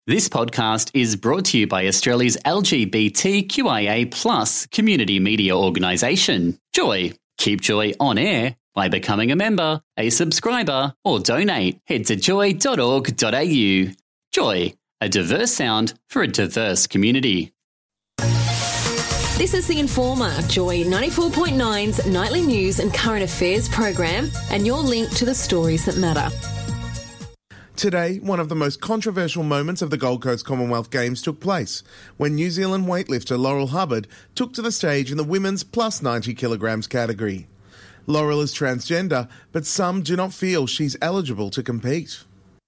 This podcast is brought to you by Australia's LGBTQIA+ community media organisation, Joy. Keep Joy on air by becoming a member, a subscriber, or donate. Head to joy.org.au. Joy, a diverse sound for a diverse community. This is The Informer, Joy 94.9's nightly news and current affairs program, and your link to the stories that matter. Today, one of the most controversial moments of the Gold Coast Commonwealth Games took place when New Zealand weightlifter Laurel Hubbard took to the stage in the women's plus 90 kilograms category. Laurel is transgender, but some do not feel she's eligible to compete.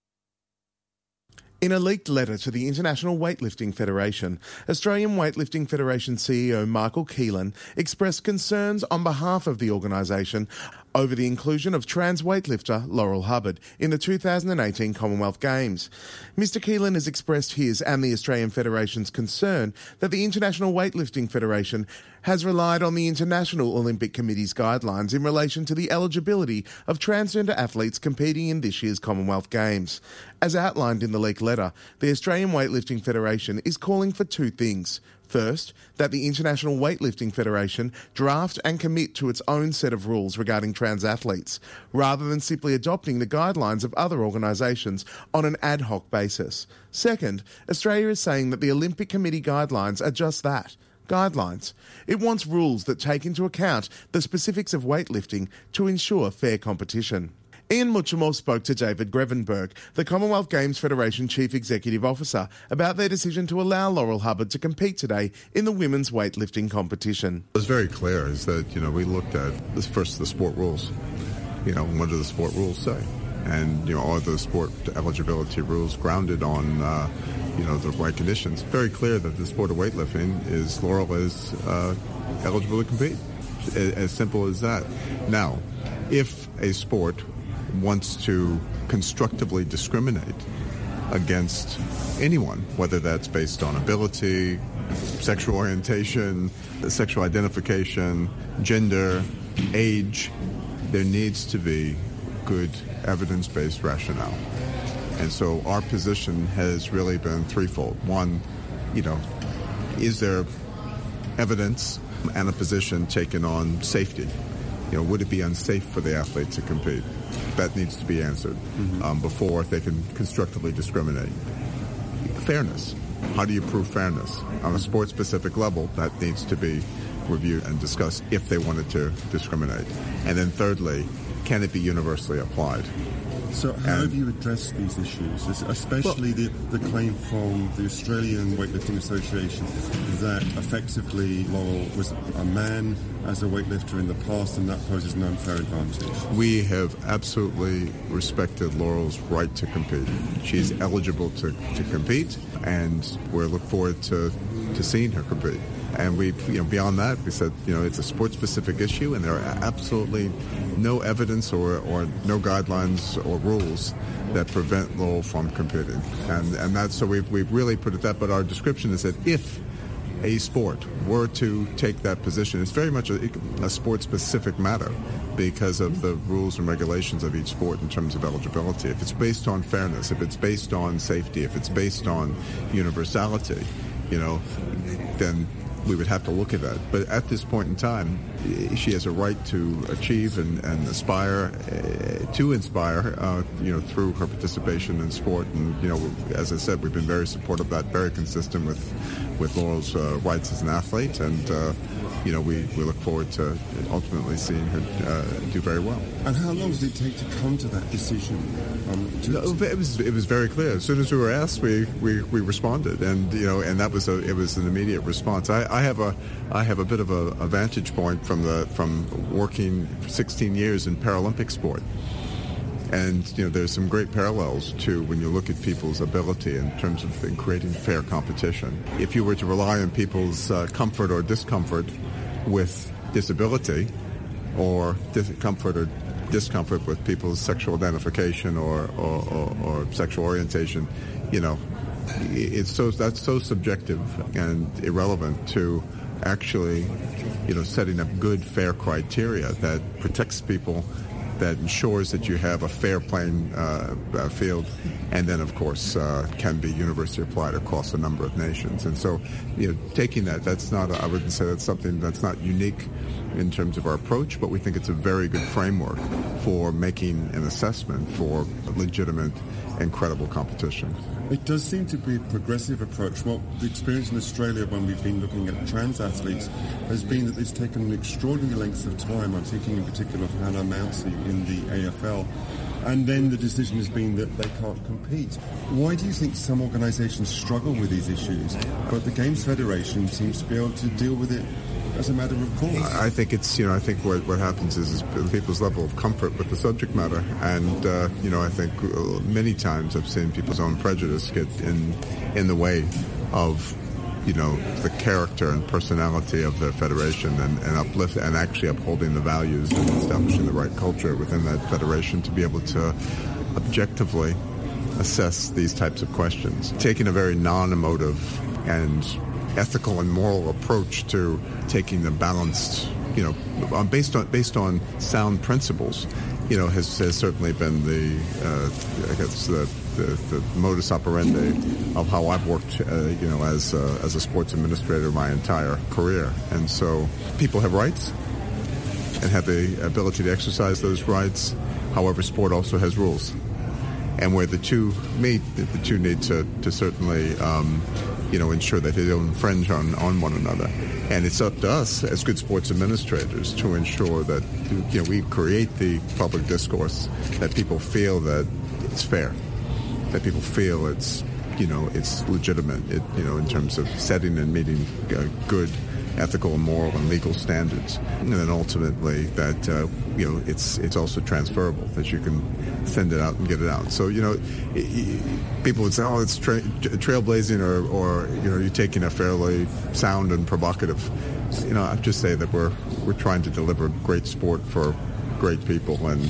In a leaked letter to the International Weightlifting Federation, Australian Weightlifting Federation CEO Michael Keelan expressed concerns on behalf of the organisation over the inclusion of trans weightlifter Laurel Hubbard in the 2018 Commonwealth Games. Mr Keelan has expressed his and the Australian Federation's concern that the International Weightlifting Federation has relied on the International Olympic Committee's guidelines in relation to the eligibility of transgender athletes competing in this year's Commonwealth Games. As outlined in the leaked letter, the Australian Weightlifting Federation is calling for two things. First, that the International Weightlifting Federation draft and commit to its own set of rules regarding trans athletes, rather than simply adopting the guidelines of other organisations on an ad hoc basis. Second, Australia is saying that the Olympic Committee guidelines are just that, guidelines. It wants rules that take into account the specifics of weightlifting to ensure fair competition. Ian Muchamore spoke to David Grevenberg, the Commonwealth Games Federation Chief Executive Officer, about their decision to allow Laurel Hubbard to compete today in the women's weightlifting competition. It was very clear is that, we looked at this first, the sport rules. What do the sport rules say? And, are the sport eligibility rules grounded on, the right conditions? Very clear that the sport of weightlifting is Laurel is eligible to compete. As simple as that. Now, if a sport wants to constructively discriminate against anyone, whether that's based on ability, sexual orientation, sexual identification, gender, age, there needs to be good evidence-based rationale. And so our position has really been threefold. One, is there evidence and a position taken on safety? Would it be unsafe for the athlete to compete? That needs to be answered before they can constructively discriminate. Fairness. How do you prove fairness? On a sport-specific level, that needs to be reviewed and discussed if they wanted to discriminate. And then thirdly, can it be universally applied? So how have you addressed these issues, especially the claim from the Australian Weightlifting Association that effectively Laurel was a man as a weightlifter in the past and that poses an unfair advantage? We have absolutely respected Laurel's right to compete. She's eligible to compete, and we look forward to seeing her compete. And we, beyond that, we said, it's a sport-specific issue, and there are absolutely no evidence or no guidelines or rules that prevent Laurel from competing. And that's, so we've really put it that, but our description is that if a sport were to take that position, it's very much a sport-specific matter because of the rules and regulations of each sport in terms of eligibility. If it's based on fairness, if it's based on safety, if it's based on universality, then we would have to look at that. But at this point in time, she has a right to achieve and aspire to inspire, through her participation in sport. And, as I said, we've been very supportive of that, very consistent with Laurel's rights as an athlete. And, we look forward to ultimately seeing her do very well. And how long did it take to come to that decision? It was very clear. As soon as we were asked, we responded, and and it was an immediate response. I have a bit of a vantage point from working for 16 years in Paralympic sport. And, there's some great parallels to when you look at people's ability in terms of creating fair competition. If you were to rely on people's comfort or discomfort with disability, or comfort or discomfort with people's sexual identification or sexual orientation, that's so subjective and irrelevant to actually, setting up good, fair criteria that protects people that ensures that you have a fair playing field, and then, of course, can be universally applied across a number of nations. And so, taking that's not, I wouldn't say that's something that's not unique in terms of our approach, but we think it's a very good framework for making an assessment for legitimate and credible competition. It does seem to be a progressive approach. Well, the experience in Australia when we've been looking at trans athletes has been that it's taken an extraordinary length of time. I'm thinking in particular of Hannah Mounsey in the AFL. And then the decision has been that they can't compete. Why do you think some organisations struggle with these issues, but the Games Federation seems to be able to deal with it as a matter of course? I think it's, I think what happens is people's level of comfort with the subject matter. And, I think many times I've seen people's own prejudice get in the way of, the character and personality of the federation and actually upholding the values and establishing the right culture within that federation to be able to objectively assess these types of questions. Taking a very non-emotive and ethical and moral approach to taking the balanced, based on sound principles, has certainly been the modus operandi of how I've worked, as a sports administrator my entire career. And so people have rights and have the ability to exercise those rights. However, sport also has rules. And where the two meet, the two need to certainly, ensure that they don't infringe on one another. And it's up to us as good sports administrators to ensure that, we create the public discourse, that people feel that it's fair, that people feel it's, it's legitimate, in terms of setting and meeting good ethical and moral and legal standards. And then ultimately that, it's also transferable, that you can send it out and get it out. So, people would say, oh, it's trailblazing or you're taking a fairly sound and provocative. I'd just say that we're trying to deliver great sport for great people, and,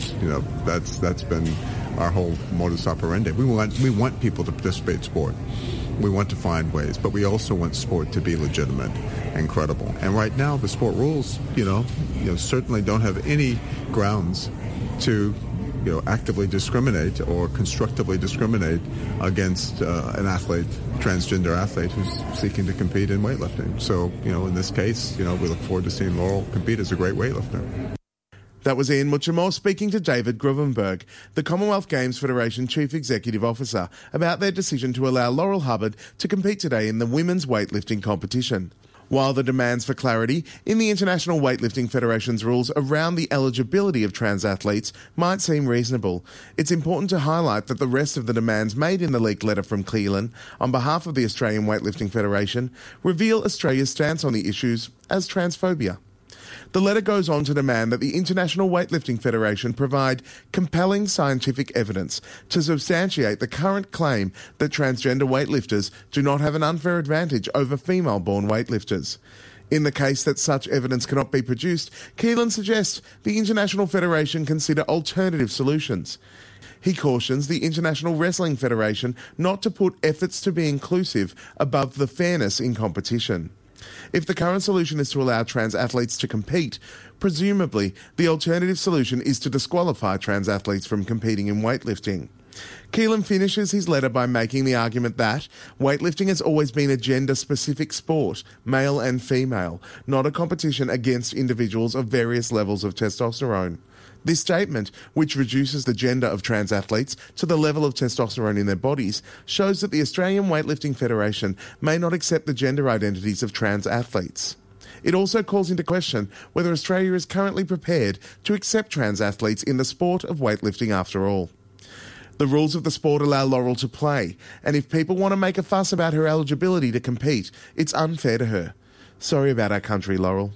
that's been our whole modus operandi. We want people to participate in sport. We want to find ways, but we also want sport to be legitimate and credible. And right now, the sport rules, certainly don't have any grounds to, actively discriminate or constructively discriminate against an athlete, transgender athlete who's seeking to compete in weightlifting. So, in this case, we look forward to seeing Laurel compete as a great weightlifter. That was Ian Muchamore speaking to David Gruvenberg, the Commonwealth Games Federation Chief Executive Officer, about their decision to allow Laurel Hubbard to compete today in the women's weightlifting competition. While the demands for clarity in the International Weightlifting Federation's rules around the eligibility of trans athletes might seem reasonable, it's important to highlight that the rest of the demands made in the leaked letter from Keelan on behalf of the Australian Weightlifting Federation reveal Australia's stance on the issues as transphobia. The letter goes on to demand that the International Weightlifting Federation provide compelling scientific evidence to substantiate the current claim that transgender weightlifters do not have an unfair advantage over female-born weightlifters. In the case that such evidence cannot be produced, Keelan suggests the International Federation consider alternative solutions. He cautions the International Wrestling Federation not to put efforts to be inclusive above the fairness in competition. If the current solution is to allow trans athletes to compete, presumably the alternative solution is to disqualify trans athletes from competing in weightlifting. Keelan finishes his letter by making the argument that weightlifting has always been a gender-specific sport, male and female, not a competition against individuals of various levels of testosterone. This statement, which reduces the gender of trans athletes to the level of testosterone in their bodies, shows that the Australian Weightlifting Federation may not accept the gender identities of trans athletes. It also calls into question whether Australia is currently prepared to accept trans athletes in the sport of weightlifting after all. The rules of the sport allow Laurel to play, and if people want to make a fuss about her eligibility to compete, it's unfair to her. Sorry about our country, Laurel.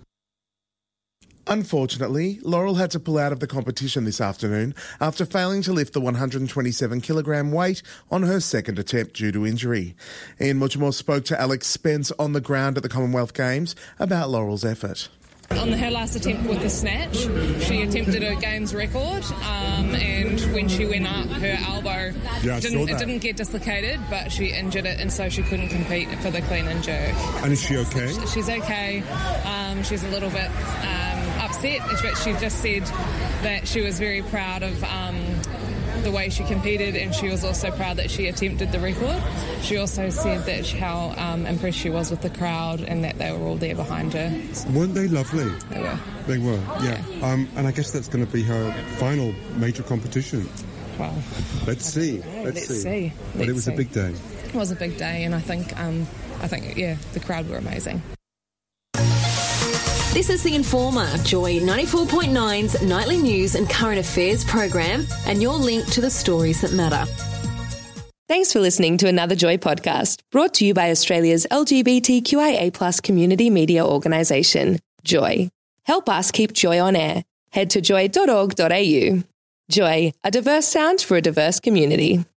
Unfortunately, Laurel had to pull out of the competition this afternoon after failing to lift the 127-kilogram weight on her second attempt due to injury. Ian Muchamore spoke to Alex Spence on the ground at the Commonwealth Games about Laurel's effort. On her last attempt with the snatch, she attempted a games record, and when she went up, her elbow didn't get dislocated, but she injured it, and so she couldn't compete for the clean and jerk. And is she okay? She's okay. She's a little bit upset upset, but she just said that she was very proud of the way she competed, and she was also proud that she attempted the record. She also said that how impressed she was with the crowd and that they were all there behind her. So. Weren't they lovely? They were, yeah. And I guess that's going to be her final major competition. Well, let's see. But it was a big day. It was a big day, and I think the crowd were amazing. This is The Informer, Joy 94.9's nightly news and current affairs program, and your link to the stories that matter. Thanks for listening to another Joy podcast, brought to you by Australia's LGBTQIA+ community media organisation, Joy. Help us keep Joy on air. Head to joy.org.au. Joy, a diverse sound for a diverse community.